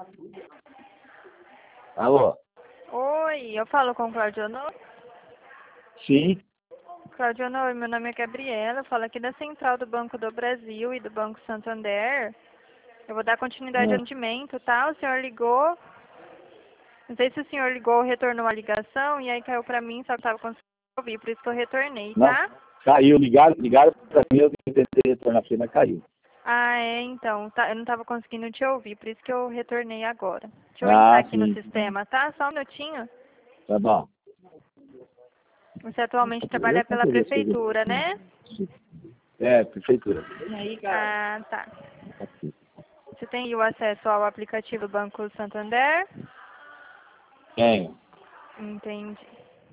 Alô? Oi, eu falo com Claudio Honor. Sim? Claudio Honor, meu nome é Gabriela, eu falo aqui da Central do Banco do Brasil e do Banco Santander. Eu vou dar continuidade ao atendimento, tá? O senhor ligou. Não sei se o senhor ligou ou retornou a ligação e aí caiu pra mim, só que eu tava conseguindo ouvir, por isso que eu retornei, Não, tá? caiu, ligaram pra mim, eu tentei retornar pra você, mas caiu. Ah, é, então, tá, eu não tava conseguindo te ouvir, por isso que eu retornei agora. Deixa eu entrar aqui no Sim. sistema, tá? Só um minutinho. Tá bom. Você atualmente trabalha pela prefeitura, né? É, prefeitura. Ah, tá. Você tem o acesso ao aplicativo Banco Santander? Tenho. Entendi.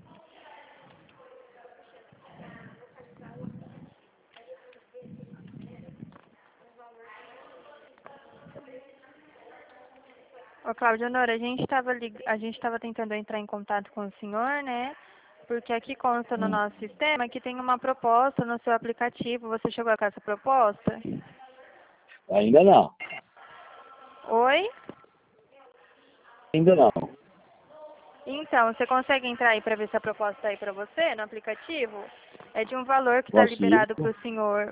Ô, Cláudio Honor, a gente estava tentando entrar em contato com o senhor, né? Porque aqui consta no nosso sistema que tem uma proposta no seu aplicativo. Você chegou com essa proposta? Ainda não. Oi? Ainda não. Então, você consegue entrar aí para ver se a proposta está aí para você no aplicativo? É de um valor que está Consigo. liberado para o senhor.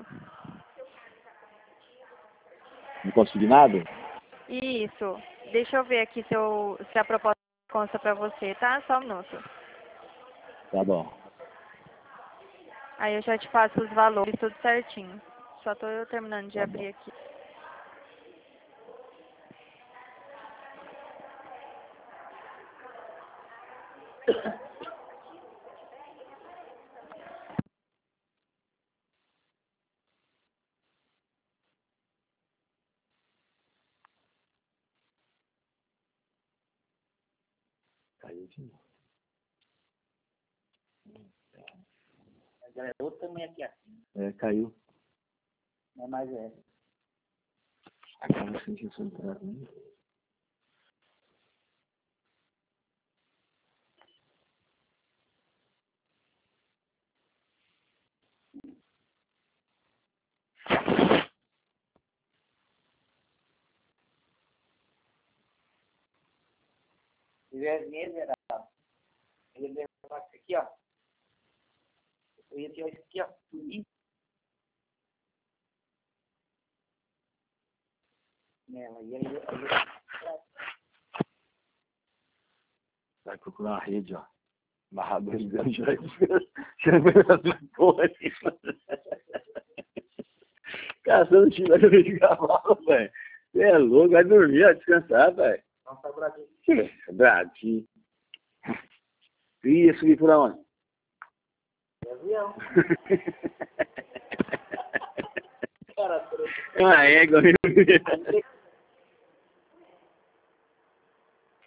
Não consegui nada? Isso. Deixa eu ver aqui se a proposta consta para você, tá? Só um minuto. Tá bom. Aí eu já te passo os valores tudo certinho. Só tô eu terminando de Tá abrir bom. aqui. Caiu de novo. Mas é outro também aqui assim. É, caiu. Não é mais essa. Agora não sei se isso entrar, né? Se tiver dinheiro, Geraldo, ele deve levar isso aqui, ó. Eu ia tirar isso aqui, ó. Tudinho. Nela. E aí, Vai procurar uma rede, ó. Amarrador de gancho. Já vai fazer porra aí. Caçando chile de cavalo, velho. Você é louco, vai dormir, vai descansar, velho. vamos para o Brasil. Brasil. Ia subir por onde? De avião. Cara, É uma égua, viu?